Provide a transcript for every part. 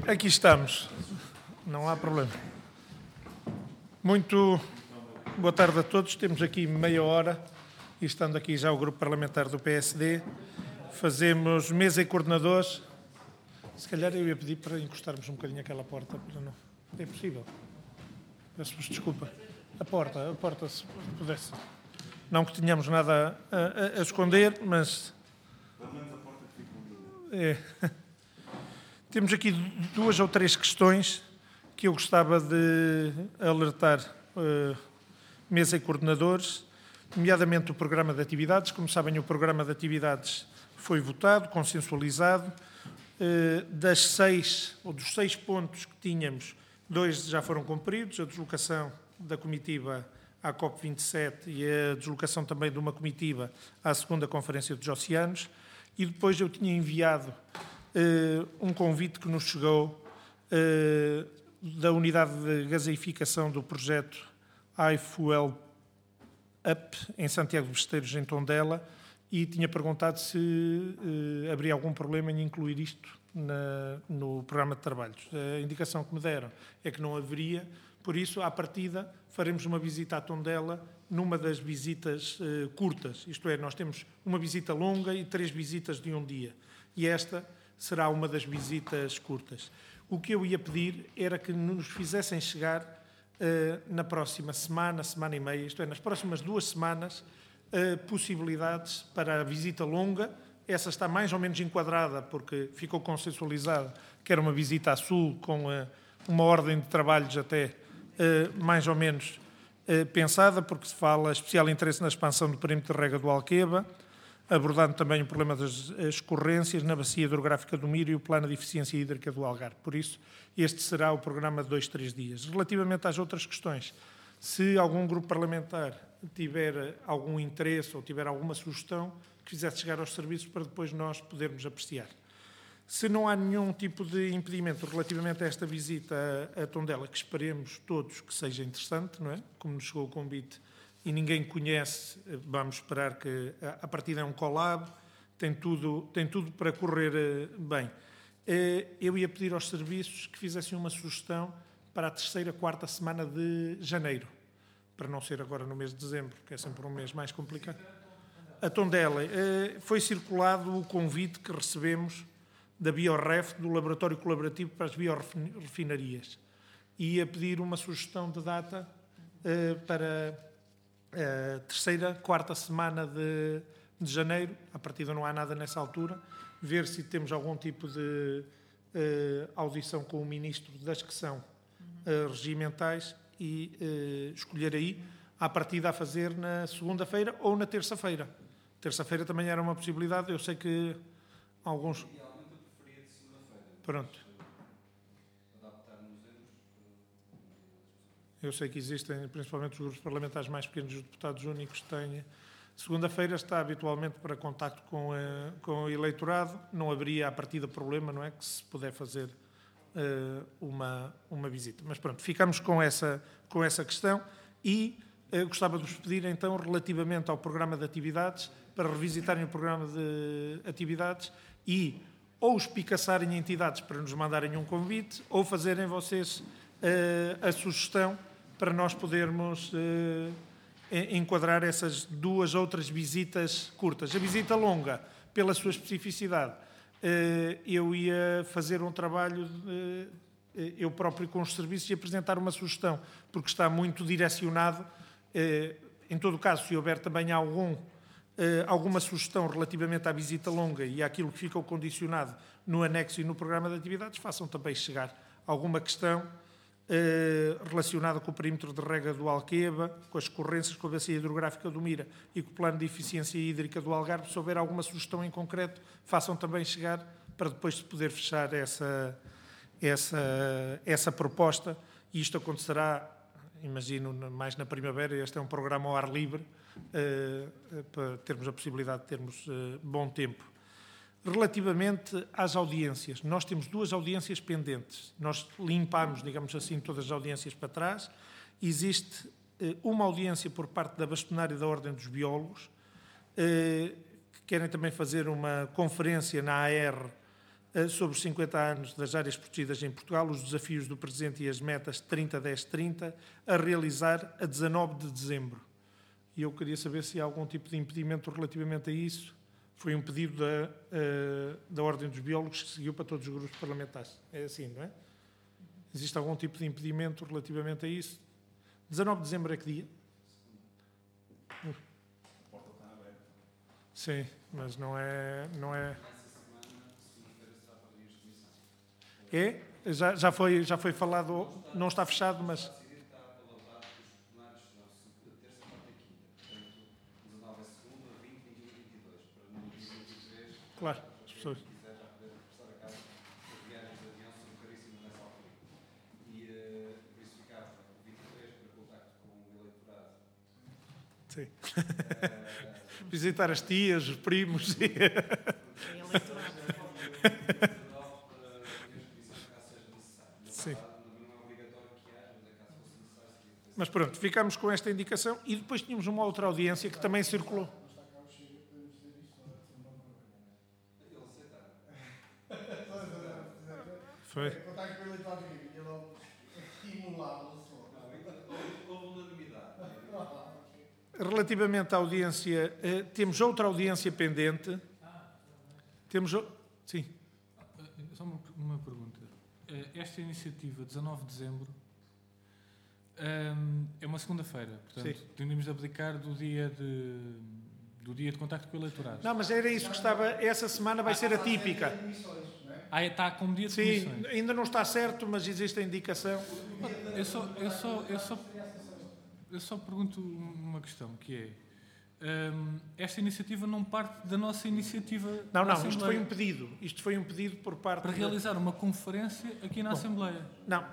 Aqui estamos, não há problema. Muito boa tarde a todos. Temos aqui meia hora e estando aqui já o grupo parlamentar do PSD, fazemos mesa e coordenadores. Se calhar eu ia pedir para encostarmos um bocadinho aquela porta, para não. É possível? Peço-vos desculpa. A porta, se pudesse. Não que tenhamos nada a esconder, mas... Pelo menos a porta que fica. Temos aqui duas ou três questões que eu gostava de alertar mesa e coordenadores, nomeadamente o programa de atividades. Como sabem, o programa de atividades foi votado, consensualizado. Dos 6 pontos que tínhamos, 2 já foram cumpridos, a deslocação da comitiva à COP27 e a deslocação também de uma comitiva à segunda Conferência dos Oceanos. E depois eu tinha enviado um convite que nos chegou da unidade de gaseificação do projeto iFuel Up, em Santiago dos Esteiros, em Tondela, e tinha perguntado se haveria algum problema em incluir isto no programa de trabalhos. A indicação que me deram é que não haveria, por isso, à partida, faremos uma visita à Tondela numa das visitas curtas, isto é, nós temos uma visita longa e 3 visitas de um dia, e esta será uma das visitas curtas. O que eu ia pedir era que nos fizessem chegar na próxima semana e meia, isto é, nas próximas 2 semanas, possibilidades para a visita longa. Essa está mais ou menos enquadrada, porque ficou consensualizada que era uma visita a sul, com uma ordem de trabalhos até mais ou menos pensada, porque se fala especial interesse na expansão do perímetro de rega do Alqueva, abordando também o problema das escorrências na bacia hidrográfica do Miro e o plano de eficiência hídrica do Algarve. Por isso, este será o programa de 2-3 dias. Relativamente às outras questões, se algum grupo parlamentar tiver algum interesse ou tiver alguma sugestão, que fizesse chegar aos serviços para depois nós podermos apreciar. Se não há nenhum tipo de impedimento relativamente a esta visita a Tondela, que esperemos todos que seja interessante, não é? Como nos chegou o convite e ninguém conhece, vamos esperar que a partida é um collab, tem tudo para correr bem. Eu ia pedir aos serviços que fizessem uma sugestão para a 3ª, 4ª semana de janeiro, para não ser agora no mês de dezembro, que é sempre um mês mais complicado. A Tondela, foi circulado o convite que recebemos da Bioref, do Laboratório Colaborativo para as Biorrefinarias. E ia pedir uma sugestão de data para a 3ª, 4ª semana de janeiro, a partida não há nada nessa altura, ver se temos algum tipo de audição com o Ministro das que são regimentais e escolher aí, à partida a fazer na segunda-feira ou na terça-feira. Terça-feira também era uma possibilidade, eu sei que alguns... Idealmente eu preferia de segunda-feira. Pronto. Adaptar-nos Eu sei que existem, principalmente os grupos parlamentares mais pequenos, os deputados únicos têm. Segunda-feira está habitualmente para contacto com o eleitorado. Não haveria, à partida, problema, não é? Que se puder fazer uma visita. Mas pronto, ficamos com essa questão e gostava de vos pedir, então, relativamente ao programa de atividades, para revisitarem o programa de atividades e ou espicaçarem entidades para nos mandarem um convite ou fazerem vocês a sugestão para nós podermos enquadrar essas 2 outras visitas curtas. A visita longa, pela sua especificidade, eu ia fazer um trabalho, eu próprio com os serviços, e apresentar uma sugestão, porque está muito direcionado. Em todo o caso, se houver também alguma sugestão relativamente à visita longa e àquilo que ficou condicionado no anexo e no programa de atividades, façam também chegar alguma questão relacionada com o perímetro de rega do Alqueva, com as escorrências, com a bacia hidrográfica do Mira e com o plano de eficiência hídrica do Algarve. Se houver alguma sugestão em concreto, façam também chegar para depois se poder fechar essa proposta. E isto acontecerá, imagino, mais na primavera. Este é um programa ao ar livre, para termos a possibilidade de termos bom tempo. Relativamente às audiências, nós temos 2 audiências pendentes. Nós limpámos, digamos assim, todas as audiências para trás. Existe uma audiência por parte da bastonária da Ordem dos Biólogos, que querem também fazer uma conferência na AR sobre os 50 anos das áreas protegidas em Portugal, os desafios do presente e as metas 30-10-30, a realizar a 19 de dezembro. E eu queria saber se há algum tipo de impedimento relativamente a isso. Foi um pedido da Ordem dos Biólogos que seguiu para todos os grupos parlamentares. É assim, não é? Existe algum tipo de impedimento relativamente a isso? 19 de dezembro é que dia? Sim, mas não é... É? Já foi falado, não está fechado, mas... Claro, as pessoas... Sim. Visitar as tias, os primos. Sim. Mas pronto, ficamos com esta indicação e depois tínhamos uma outra audiência que também circulou. Foi. Relativamente à audiência, temos outra audiência pendente. Sim. Só uma pergunta. Esta iniciativa, 19 de dezembro, é uma segunda-feira. Portanto, tendemos a abdicar do dia de contacto com o eleitorado. Não, mas era isso que estava... Essa semana vai ser atípica. Está como dia de comissões. comissões. Sim, ainda não está certo, mas existe a indicação. Eu só pergunto uma questão, que é... esta iniciativa não parte da nossa iniciativa... Não, isto foi um pedido. Isto foi um pedido por parte... Para realizar uma conferência aqui na Assembleia. Não,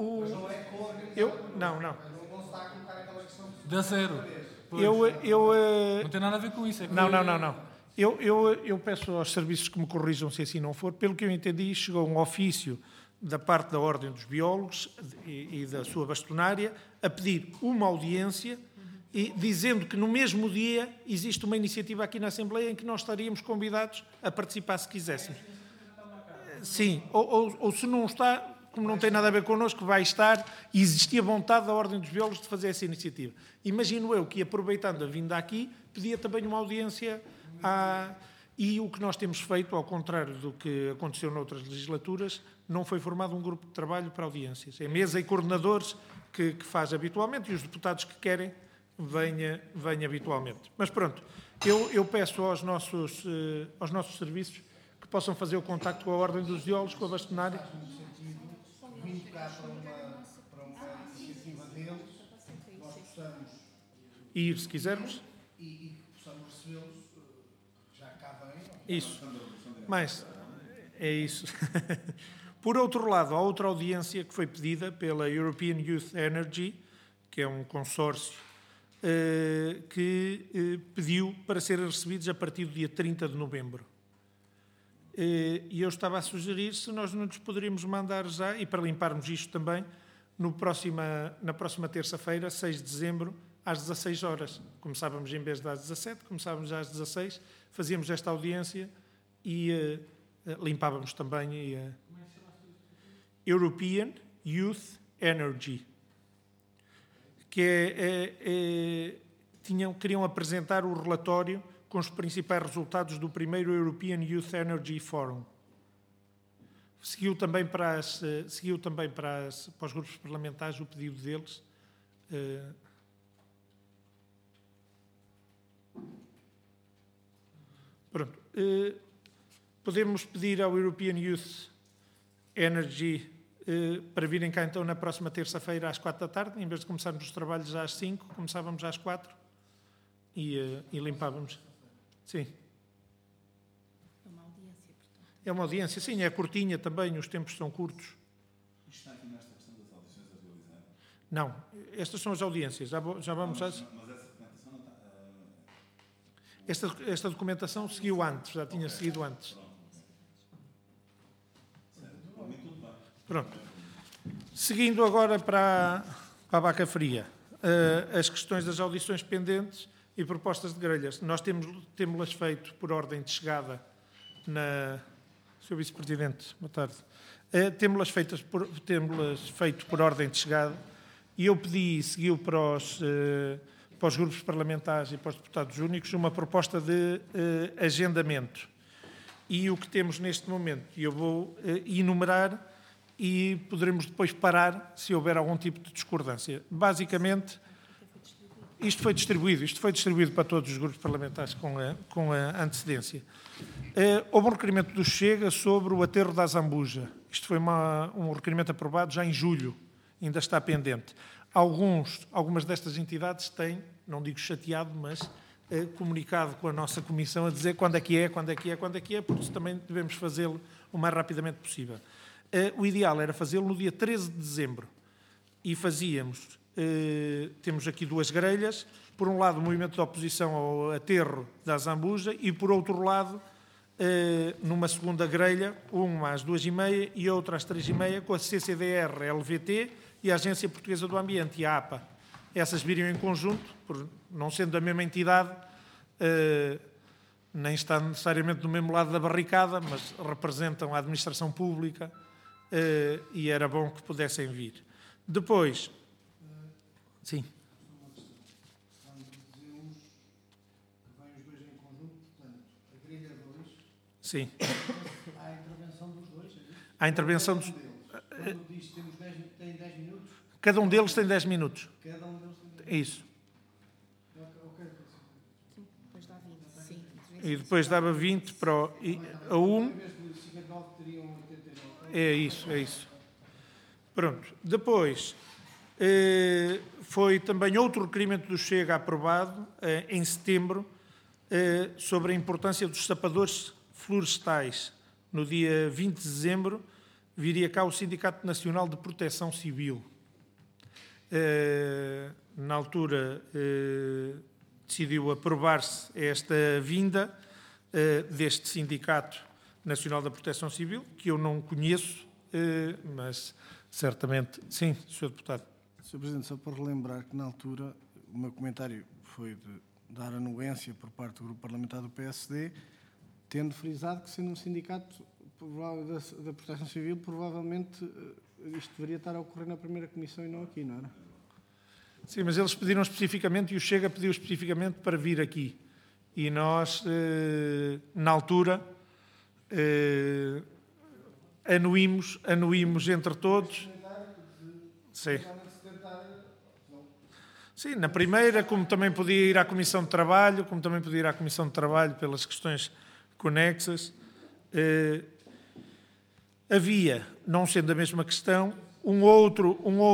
Não. Não se está a colocar aquela questão... Da zero. Pois. Não tem nada a ver com isso. Não. Eu peço aos serviços que me corrijam se assim não for. Pelo que eu entendi, chegou um ofício da parte da Ordem dos Biólogos e da sua bastonária a pedir uma audiência e dizendo que no mesmo dia existe uma iniciativa aqui na Assembleia em que nós estaríamos convidados a participar se quiséssemos. Sim, ou se não está, como não tem nada a ver connosco, vai estar, e existia vontade da Ordem dos Biólogos de fazer essa iniciativa. Imagino eu que, aproveitando a vinda aqui, pedia também uma audiência e o que nós temos feito, ao contrário do que aconteceu noutras legislaturas, não foi formado um grupo de trabalho para audiências. É mesa e coordenadores que faz habitualmente e os deputados que querem venha habitualmente. Mas pronto, eu peço aos nossos serviços que possam fazer o contacto com a Ordem dos Biólogos, com a bastonária. Vindo cá para uma iniciativa deles, nós possamos Ir, se quisermos. E possamos recebê-los, já cá vem. Isso. Mas é isso. Por outro lado, há outra audiência que foi pedida pela European Youth Energy, que é um consórcio que pediu para serem recebidos a partir do dia 30 de novembro. E eu estava a sugerir se nós não nos poderíamos mandar já, e para limparmos isto também, na próxima terça-feira, 6 de dezembro, às 16 horas. Começávamos em vez das 17, começávamos já às 16, fazíamos esta audiência e limpávamos também European Youth Energy, que queriam apresentar o relatório com os principais resultados do primeiro European Youth Energy Forum. Seguiu também para os grupos parlamentares o pedido deles. Pronto. Podemos pedir ao European Youth Energy para virem cá então na próxima terça-feira às 4 da tarde, em vez de começarmos os trabalhos já às 5, começávamos às 4 e limpávamos. Sim. É uma audiência, portanto. É uma audiência, sim, é curtinha também, os tempos são curtos. Isto está aqui nesta questão das audições a realizar? Não, estas são as audiências, já vamos às... Mas essa documentação não está... Esta documentação seguiu antes, já tinha seguido antes. Pronto. Seguindo agora para a Vaca Fria, as questões das audições pendentes e propostas de grelhas. Nós temos-las feito por ordem de chegada Sr. Vice-Presidente, boa tarde. Temos-las feito por ordem de chegada e eu pedi, seguiu para os grupos parlamentares e para os deputados únicos, uma proposta de agendamento. E o que temos neste momento, e eu vou enumerar e poderemos depois parar se houver algum tipo de discordância. Basicamente, isto foi distribuído para todos os grupos parlamentares com a antecedência. Houve um requerimento do Chega sobre o aterro da Azambuja. Isto foi um requerimento aprovado já em julho, ainda está pendente. Algumas destas entidades têm, não digo chateado, mas comunicado com a nossa Comissão a dizer quando é que é, porque também devemos fazê-lo o mais rapidamente possível. O ideal era fazê-lo no dia 13 de dezembro e fazíamos, temos aqui duas grelhas, por um lado o movimento de oposição ao aterro da Azambuja e por outro lado, numa segunda grelha, uma às 2h30 e outra às 3h30, com a CCDR, a LVT e a Agência Portuguesa do Ambiente e a APA. Essas viriam em conjunto, por não sendo da mesma entidade, nem está necessariamente do mesmo lado da barricada, mas representam a administração pública e era bom que pudessem vir. Depois, sim. Quando dizemos que vêm os dois em conjunto, portanto, a grelha 2, Sim. há a intervenção dos dois, é isso? Há a intervenção dos... Quando diz que tem 10 minutos, Cada um deles tem 10 minutos. cada um deles tem 10 É isso. minutos. Ok. Sim, depois dá 20. Sim. E depois dava 20 para a um. Em vez de 59, teriam 89. É isso. Pronto. Depois, foi também outro requerimento do Chega aprovado, em setembro, sobre a importância dos sapadores florestais. No dia 20 de dezembro, viria cá o Sindicato Nacional de Proteção Civil. Na altura, decidiu aprovar-se esta vinda deste Sindicato Nacional da Proteção Civil, que eu não conheço, mas certamente... Sim, Sr. Deputado. Sr. Presidente, só para relembrar que na altura o meu comentário foi de dar anuência por parte do Grupo Parlamentar do PSD, tendo frisado que, sendo um sindicato da Proteção Civil, provavelmente isto deveria estar a ocorrer na primeira comissão e não aqui, não era? Sim, mas eles pediram especificamente e o Chega pediu especificamente para vir aqui. E nós, na altura, anuímos entre todos. Sim. Sim, na primeira, como também podia ir à Comissão de Trabalho, pelas questões conexas. Havia, não sendo a mesma questão, um outro...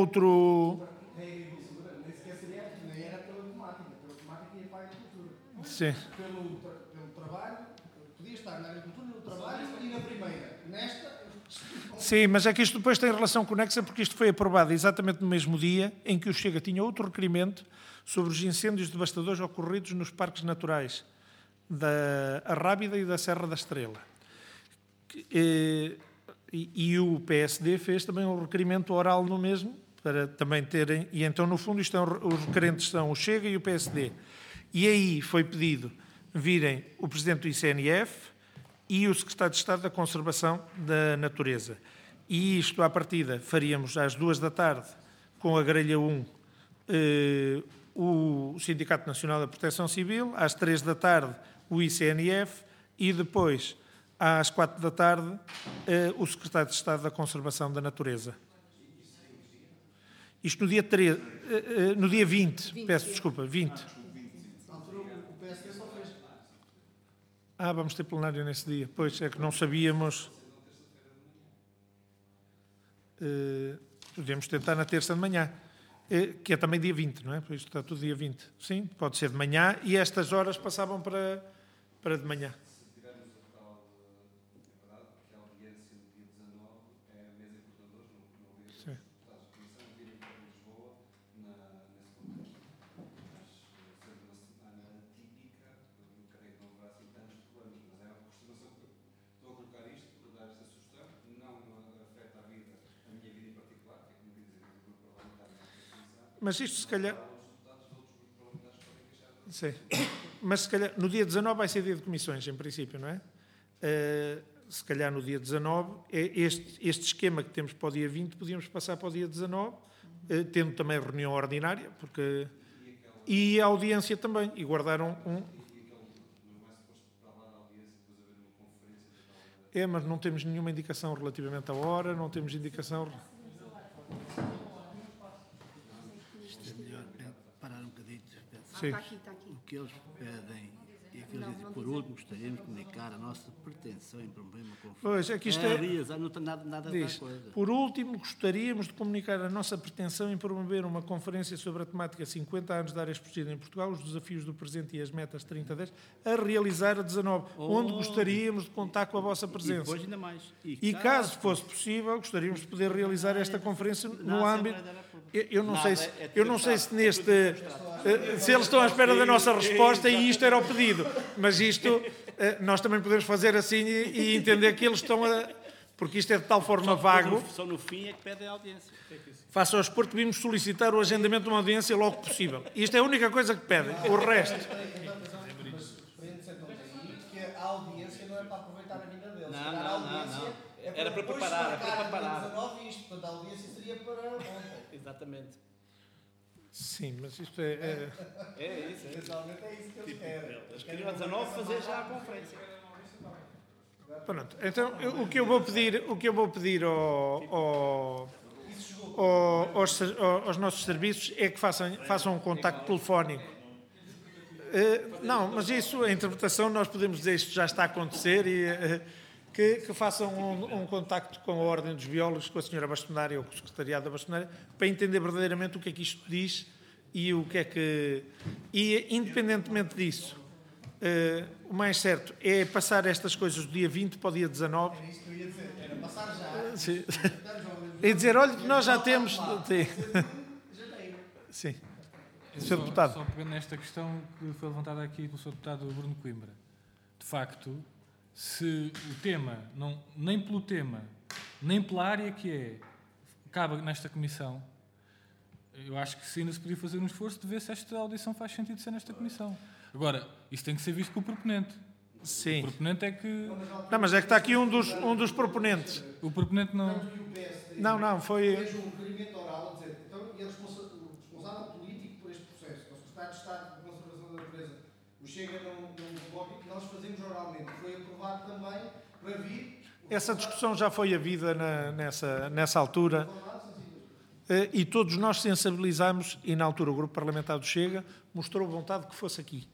Nem era pela temática ia para a agricultura. Sim. Pelo trabalho, podia estar na agricultura, no trabalho e na primeira. Nesta... Sim, mas é que isto depois tem relação conexa porque isto foi aprovado exatamente no mesmo dia em que o Chega tinha outro requerimento sobre os incêndios devastadores ocorridos nos parques naturais da Arrábida e da Serra da Estrela. E o PSD fez também um requerimento oral no mesmo, para também terem... E então, no fundo, os requerentes são o Chega e o PSD. E aí foi pedido virem o Presidente do ICNF e o Secretário de Estado da Conservação da Natureza. E isto, à partida, faríamos às 14h, com a grelha 1, o Sindicato Nacional da Proteção Civil, às 15h, o ICNF e depois, às 16h, o Secretário de Estado da Conservação da Natureza. Isto no dia 13, no dia 20, peço desculpa, 20. Na altura o PSD só fez... Vamos ter plenário nesse dia. Pois, é que não sabíamos... podemos tentar na terça de manhã, que é também dia 20, não é? Por isso está tudo dia 20. Sim, pode ser de manhã e estas horas passavam para de manhã. Se tivermos a tal, é verdade, que a audiência no dia 19 é a mesa de coordenadores, não obriga os deputados de comissão a virem para Lisboa nesse contexto. Mas, sendo uma semana típica, eu creio que não haverá assim tantos problemas, mas é uma aproximação que estou a colocar isto, para dar esta sugestão, não afeta a minha vida em particular, que é como dizer, o grupo parlamentar não tem comissão. Mas isto, se calhar... Os deputados de outros grupos parlamentares podem queixar. Sim. Mas se calhar no dia 19 vai ser dia de comissões, em princípio, não é? se calhar no dia 19, este esquema que temos para o dia 20, podíamos passar para o dia 19, tendo também reunião ordinária, porque... E a audiência também, e guardaram mas não temos nenhuma indicação relativamente à hora, não temos indicação... Isto é melhor parar um bocadinho. Sim. Está aqui. O que eles pedem e que eles dizem, por último, gostaríamos de comunicar a nossa pretensão em promover uma conferência. Pois, é que isto é... Não tem nada da Diz, coisa. por último, gostaríamos de comunicar a nossa pretensão em promover uma conferência sobre a temática 50 anos da área esportiva em Portugal, os desafios do presente e as metas 3010, a realizar a 19, onde gostaríamos de contar com a vossa E presença. depois ainda mais. E caso fosse possível, gostaríamos de poder realizar esta conferência no âmbito... Eu não sei se neste... Se eles estão à espera da nossa resposta e isto era o pedido. Mas isto, nós também podemos fazer assim e entender que eles estão a... Porque isto é de tal forma vago. Só no fim é que pedem a audiência. Face ao Exporto, vimos solicitar o agendamento de uma audiência logo possível. Isto é a única coisa que pedem. O resto... Que a audiência não é para aproveitar a vinda deles. Não. Era para preparar. Portanto, a audiência seria para ontem. Exatamente. Sim, mas isto é... É isso. Essencialmente é isso que eles querem. Eles queriam a 19 fazer já a conferência. Pronto, então o que eu vou pedir aos nossos serviços é que façam um contacto telefónico. Não, mas isso, a interpretação, nós podemos dizer isto já está a acontecer e que façam um contacto com a Ordem dos Biólogos, com a senhora bastonária ou com o secretariado da bastonária, para entender verdadeiramente o que é que isto diz e o que é que... E, independentemente disso, o mais certo é passar estas coisas do dia 20 para o dia 19. É isso que eu ia dizer. Era passar já. Sim. E dizer, olha, nós já temos... Sim. Sr. Deputado. Só pegando nesta questão que foi levantada aqui pelo Sr. Deputado Bruno Coimbra. De facto, se o tema, nem pelo tema, nem pela área que é, cabe nesta comissão, eu acho que ainda se podia fazer um esforço de ver se esta audição faz sentido ser nesta comissão. Agora, isso tem que ser visto com o proponente. Sim. O proponente é que... Não, mas é que está aqui um dos proponentes. O proponente não... Não, foi... Fez um requerimento oral a dizer, então, e o responsável político por este processo, o Secretário de Estado de Conservação da Natureza, o Chega não coloca, que nós fazemos oralmente. Foi aprovado também para vir... Essa discussão já foi havida nessa altura e todos nós sensibilizámos e na altura o Grupo Parlamentar do Chega mostrou vontade que fosse aqui.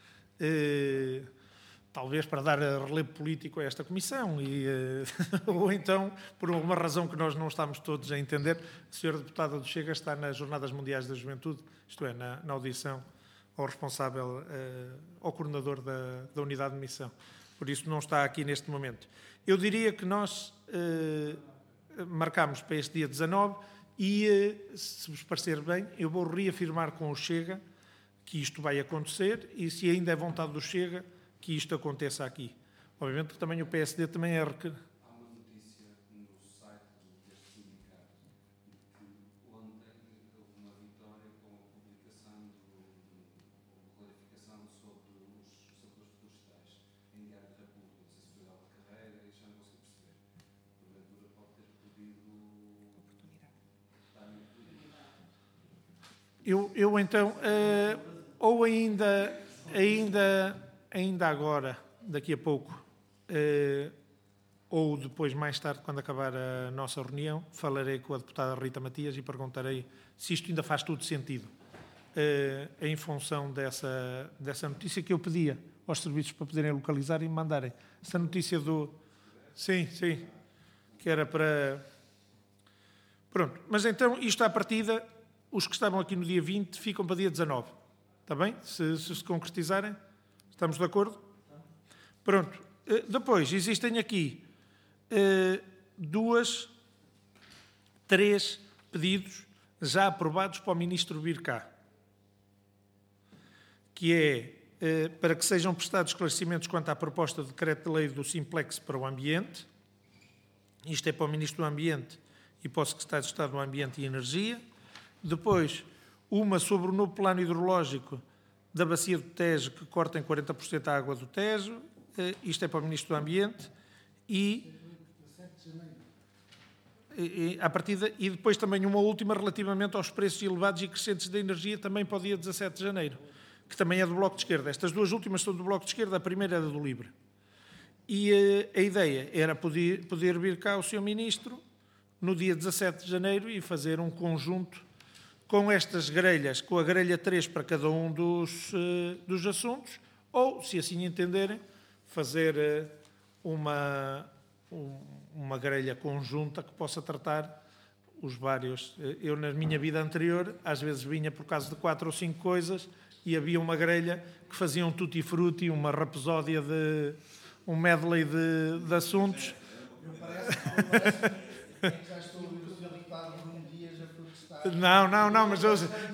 Talvez para dar relevo político a esta comissão ou então, por alguma razão que nós não estamos todos a entender, a senhora deputada do Chega está nas Jornadas Mundiais da Juventude, isto é, na audição ao responsável, ao coordenador da unidade de missão. Por isso não está aqui neste momento. Eu diria que nós marcámos para este dia 19 e, se vos parecer bem, eu vou reafirmar com o Chega que isto vai acontecer e, se ainda é vontade do Chega, que isto aconteça aqui. Obviamente que também o PSD também é... Há uma notícia no site deste sindicato de que ontem houve uma vitória com a publicação ou clarificação sobre os setores florestais em Diário da República. Não sei se foi Alva Carreira e já não consegui perceber. Porventura pode ter pedido oportunidade. Eu então, ou ainda agora, daqui a pouco, ou depois, mais tarde, quando acabar a nossa reunião, falarei com a deputada Rita Matias e perguntarei se isto ainda faz todo sentido, em função dessa notícia que eu pedia aos serviços para poderem localizar e me mandarem. Essa notícia do... Sim, que era para... Pronto, mas então, isto à partida, os que estavam aqui no dia 20 ficam para dia 19. Está bem? Se concretizarem, estamos de acordo? Pronto. Depois, existem aqui 3 pedidos já aprovados para o Ministro vir cá, que é para que sejam prestados esclarecimentos quanto à proposta de decreto de lei do Simplex para o ambiente. Isto é para o Ministro do Ambiente e para o Secretário de Estado do Ambiente e Energia. Depois, uma sobre o novo plano hidrológico da bacia do Tejo, que corta em 40% a água do Tejo. Isto é para o Ministro do Ambiente. à partida, e depois também uma última relativamente aos preços elevados e crescentes da energia, também para o dia 17 de janeiro, que também é do Bloco de Esquerda. Estas duas últimas são do Bloco de Esquerda, a primeira é do LIVRE. E a ideia era poder vir cá o Sr. Ministro no dia 17 de janeiro e fazer um conjunto com estas grelhas, com a grelha 3 para cada um dos assuntos, ou, se assim entenderem, fazer uma grelha conjunta que possa tratar os vários. Eu, na minha vida anterior, às vezes vinha por causa de 4 ou 5 coisas e havia uma grelha que fazia um tutti-frutti, uma rapsódia um medley de assuntos. Já estou a ouvir o Sr. Deputado Bruno Dias a protestar. Não, mas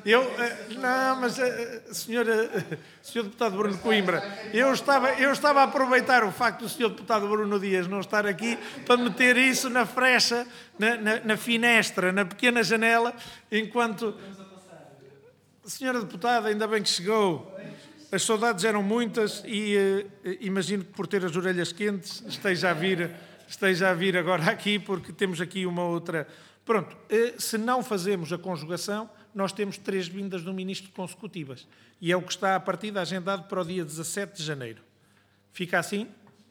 Sr. Deputado Bruno Coimbra, eu estava a aproveitar o facto do Sr. Deputado Bruno Dias não estar aqui para meter isso na frecha, na finestra, na pequena janela, enquanto... Senhora Deputada, ainda bem que chegou. As saudades eram muitas e imagino que por ter as orelhas quentes esteja a vir agora aqui, porque temos aqui uma outra... Pronto, se não fazemos a conjugação, nós temos 3 vindas do Ministro consecutivas. E é o que está a partida agendado para o dia 17 de janeiro. Fica assim?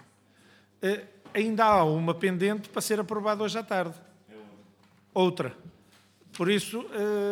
Ainda há uma pendente para ser aprovada hoje à tarde. Outra. Por isso,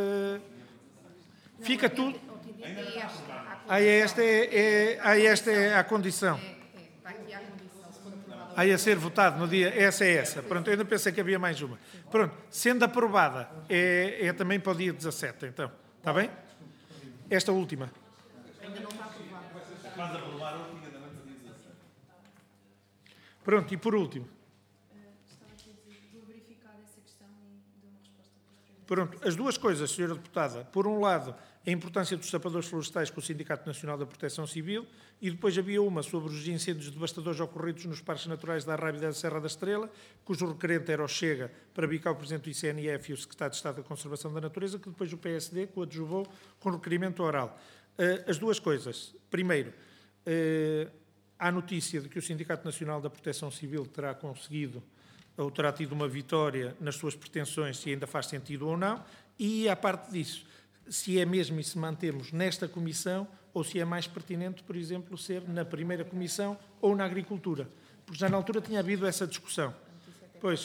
fica tudo... Esta é a condição. Está aqui a condição, se for aprovada. Aí a ser votado no dia, essa é essa. Pronto, eu ainda pensei que havia mais uma. Pronto, sendo aprovada, é também para o dia 17, então. Está bem? Esta última. Ainda não está aprovada. Mas aprovar o tinha também para o dia 17. Pronto, e por último. Estava aqui a dizer, vou verificar essa questão e dou uma resposta posterior. Pronto, as duas coisas, Sra. Deputada. Por um lado, a importância dos sapadores florestais com o Sindicato Nacional da Proteção Civil, e depois havia uma sobre os incêndios devastadores ocorridos nos parques naturais da Arrábida e da Serra da Estrela, cujo requerente era o Chega, para bicar o Presidente do ICNF e o Secretário de Estado da Conservação da Natureza, que depois o PSD coadjuvou com requerimento oral. As duas coisas. Primeiro, há notícia de que o Sindicato Nacional da Proteção Civil terá conseguido ou terá tido uma vitória nas suas pretensões, se ainda faz sentido ou não, e, à parte disso, se é mesmo e se mantemos nesta comissão ou se é mais pertinente, por exemplo, ser na primeira comissão ou na agricultura. Porque já na altura tinha havido essa discussão. Pois,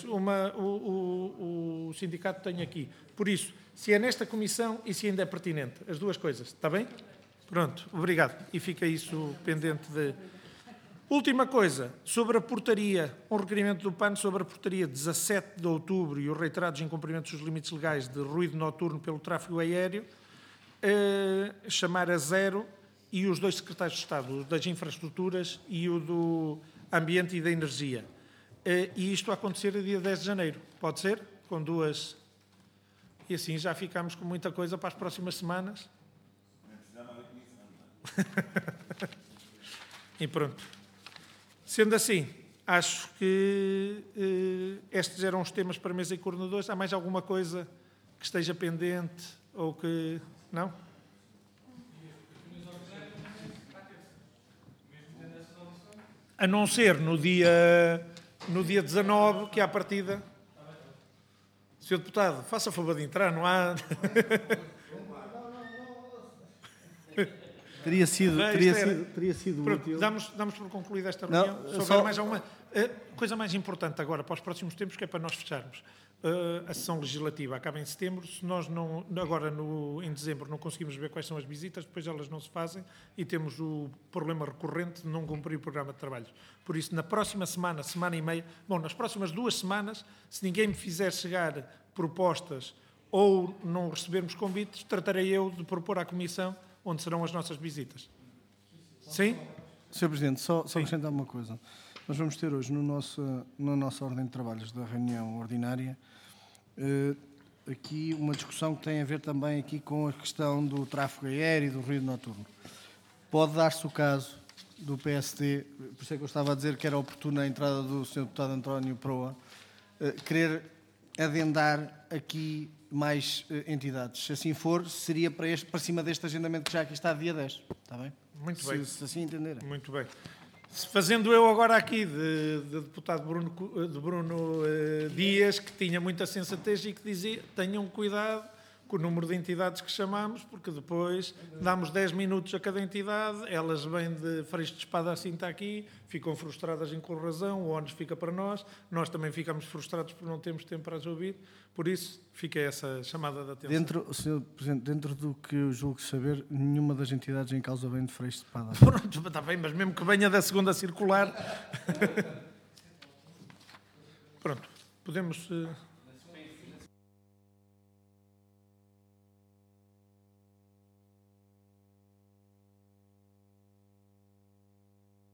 o sindicato tem aqui. Por isso, se é nesta comissão e se ainda é pertinente. As duas coisas. Está bem? Pronto, obrigado. E fica isso pendente de... Última coisa, sobre a portaria, um requerimento do PAN sobre a portaria 17 de outubro e os reiterados incumprimentos dos limites legais de ruído noturno pelo tráfego aéreo, chamar a zero, e os 2 secretários de Estado, o das infraestruturas e o do ambiente e da energia. E isto a acontecer no dia 10 de janeiro. Pode ser? Com 2... E assim já ficamos com muita coisa para as próximas semanas. E pronto. Sendo assim, acho que estes eram os temas para a mesa e coordenadores. Há mais alguma coisa que esteja pendente ou que... Não? A não ser no dia 19, que é a partida. Sr. Deputado, faça a favor de entrar, não há... Teria sido Pronto, útil. damos por concluída esta reunião. Não, Se houver mais alguma coisa mais importante agora para os próximos tempos, que é para nós fecharmos. A sessão legislativa acaba em setembro. Se nós não, agora em dezembro não conseguimos ver quais são as visitas, depois elas não se fazem e temos o problema recorrente de não cumprir o programa de trabalhos. Por isso, na próxima semana, semana e meia, nas próximas 2 semanas, se ninguém me fizer chegar propostas ou não recebermos convites, tratarei eu de propor à Comissão onde serão as nossas visitas. Sim? Sr. Presidente, só acrescentar uma coisa. Nós vamos ter hoje, na nossa ordem de trabalhos da reunião ordinária, aqui uma discussão que tem a ver também aqui com a questão do tráfego aéreo e do ruído noturno. Pode dar-se o caso do PSD, por isso é que eu estava a dizer que era oportuna a entrada do Sr. Deputado António Proa, querer adendar aqui mais entidades. Se assim for, seria para cima deste agendamento que já aqui está, dia 10. Está bem? Muito bem. Se assim entenderem. Muito bem. Fazendo eu agora aqui de deputado Bruno Dias, que tinha muita sensatez e que dizia: tenham cuidado com o número de entidades que chamamos, porque depois damos 10 minutos a cada entidade, elas vêm de freixo de espada assim está aqui, ficam frustradas com razão, o ónus fica para nós também ficamos frustrados por não termos tempo para as ouvir, por isso fica essa chamada de atenção. Sr. Presidente, dentro do que eu julgo saber, nenhuma das entidades em causa vem de freixo de espada. Pronto, está bem, mas mesmo que venha da segunda circular... Pronto, podemos...